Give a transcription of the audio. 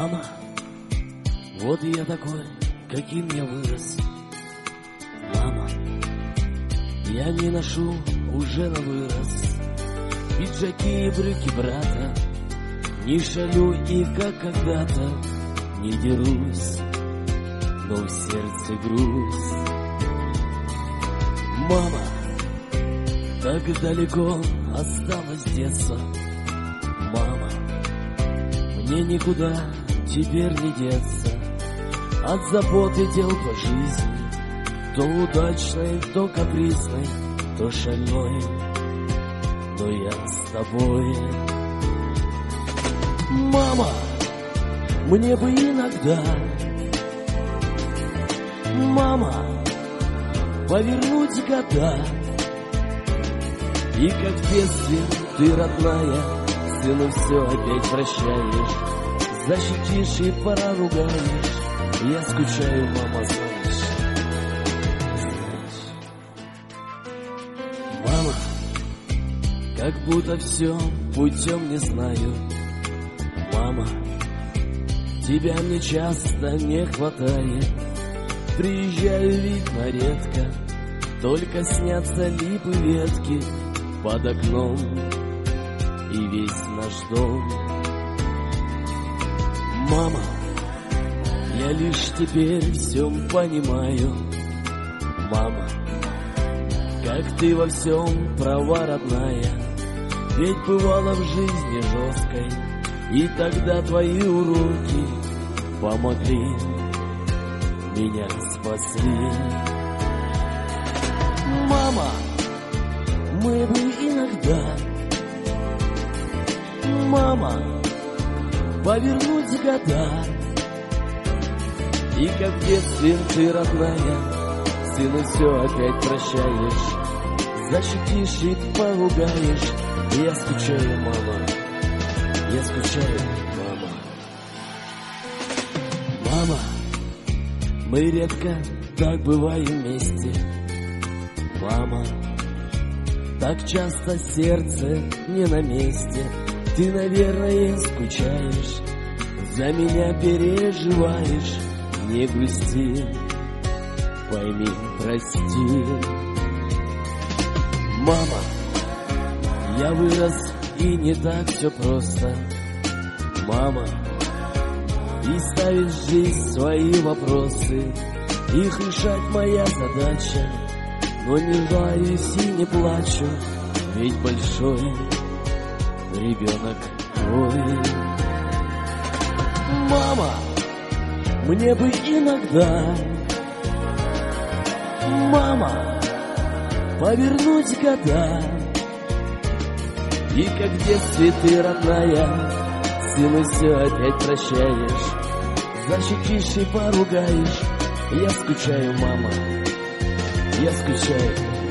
Мама, вот я такой, каким я вырос. Мама, я не ношу уже на вырос пиджаки и брюки брата, не шалю и как когда-то не дерусь, но в сердце грусть. Мама, так далеко осталось детство. Мама, мне никуда теперь не деться от забот и дел по жизни, то удачной, то капризной, то шальной, но я с тобой. Мама, мне бы иногда, мама, повернуть года, и как в детстве ты, родная, сыну все опять прощаешь, защитишь и поругаешь. Я скучаю, мама, знаешь. Мама, как будто все путем не знаю. Мама, тебя мне часто не хватает. Приезжаю, видно, редко, только снятся липы, ветки под окном и весь наш дом. Мама, я лишь теперь всем понимаю. Мама, как ты во всем права, родная, ведь бывала в жизни жесткой, и тогда твои уроки помогли, меня спасли. Мама, мы бы иногда, мама, повернуть года, и как в детстве ты, родная, сыну все опять прощаешь, защитишь и поругаешь. Я скучаю, мама, я скучаю, мама. Мама, мы редко так бываем вместе. Мама, так часто сердце не на месте. Ты, наверное, скучаешь, за меня переживаешь. Не грусти, пойми, прости. Мама, я вырос, и не так все просто. Мама, и ставит в жизнь свои вопросы, их решать моя задача. Но не жаюсь и не плачу, ведь большой ребенок твой. Мама, мне бы иногда, мама, повернуть года, и как в детстве ты, родная, сыну все опять прощаешь, защитишь и поругаешь. Я скучаю, мама, я скучаю.